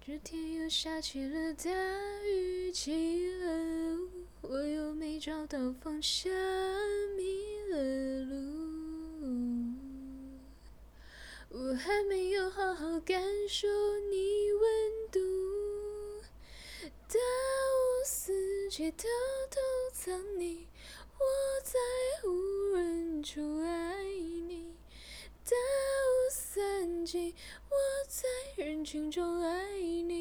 这天又下起了大雨，起了雾，我又没找到方向，迷了路。我还没有好好感受你温度，大雾四街偷偷藏你，我在无人处爱你。大雾散尽，我在人群中爱你。